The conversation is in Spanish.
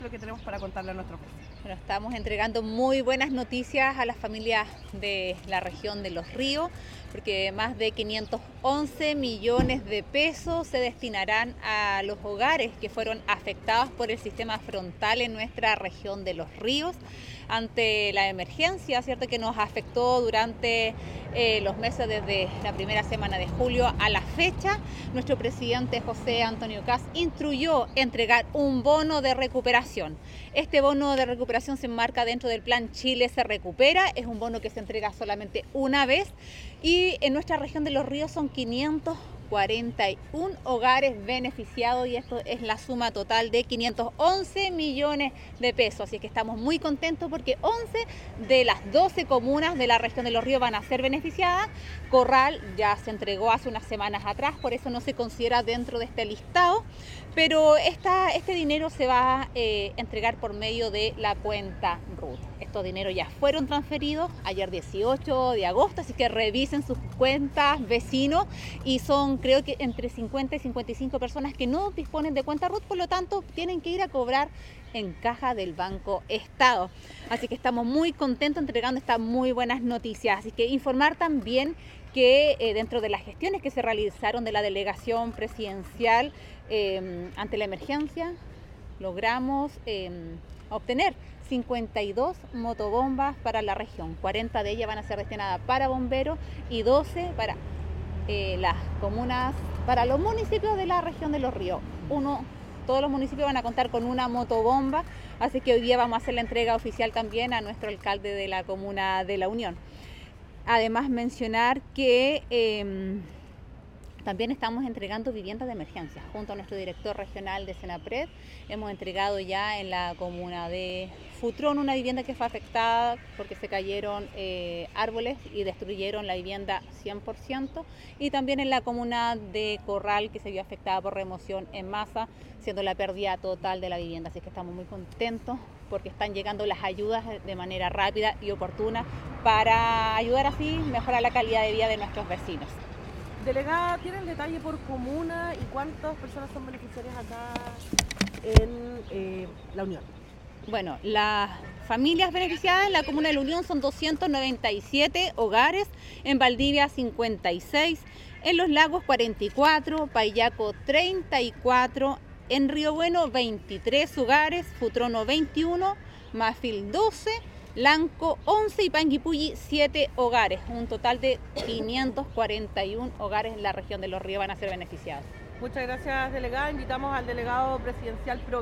lo que tenemos para contarle a nuestros vecinos. Bueno, estamos entregando muy buenas noticias a las familias de la región de Los Ríos, porque más de 511 millones de pesos se destinarán a los hogares que fueron afectados por el sistema frontal en nuestra región de Los Ríos ante la emergencia, ¿cierto?, que nos afectó durante los meses desde la primera semana de julio a la fecha. Nuestro presidente José Antonio Kast instruyó entregar un bono de recuperación. Este bono de recuperación se enmarca dentro del plan Chile se recupera, es un bono que se entrega solamente una vez y en nuestra región de Los Ríos son 541 hogares beneficiados y esto es la suma total de 511 millones de pesos. Así es que estamos muy contentos porque 11 de las 12 comunas de la región de Los Ríos van a ser beneficiadas. Corral ya se entregó hace unas semanas atrás, por eso no se considera dentro de este listado, pero este dinero se va a entregar por medio de la cuenta RUT. Estos dineros ya fueron transferidos ayer 18 de agosto, así que revisen sus cuentas, vecinos, y son creo que entre 50 y 55 personas que no disponen de cuenta RUT, por lo tanto tienen que ir a cobrar en caja del Banco Estado. Así que estamos muy contentos entregando estas muy buenas noticias. Así que informar también que dentro de las gestiones que se realizaron de la delegación presidencial ante la emergencia, logramos obtener 52 motobombas para la región. 40 de ellas van a ser destinadas para bomberos y 12 para las comunas, para los municipios de la región de Los Ríos. Todos los municipios van a contar con una motobomba, así que hoy día vamos a hacer la entrega oficial también a nuestro alcalde de la comuna de La Unión. Además, mencionar que también estamos entregando viviendas de emergencia. Junto a nuestro director regional de Senapred, hemos entregado ya en la comuna de Futrón una vivienda que fue afectada porque se cayeron árboles y destruyeron la vivienda 100%. Y también en la comuna de Corral, que se vio afectada por remoción en masa, siendo la pérdida total de la vivienda. Así que estamos muy contentos porque están llegando las ayudas de manera rápida y oportuna para ayudar así a mejorar la calidad de vida de nuestros vecinos. Delegada, ¿tiene el detalle por comuna y cuántas personas son beneficiarias acá en La Unión? Bueno, las familias beneficiadas en la comuna de La Unión son 297 hogares, en Valdivia 56, en Los Lagos 44, Paillaco 34, en Río Bueno 23 hogares, Futrono 21, Mafil 12, Lanco 11 y Panguipulli 7 hogares. Un total de 541 hogares en la región de Los Ríos van a ser beneficiados. Muchas gracias, delegada. Invitamos al delegado presidencial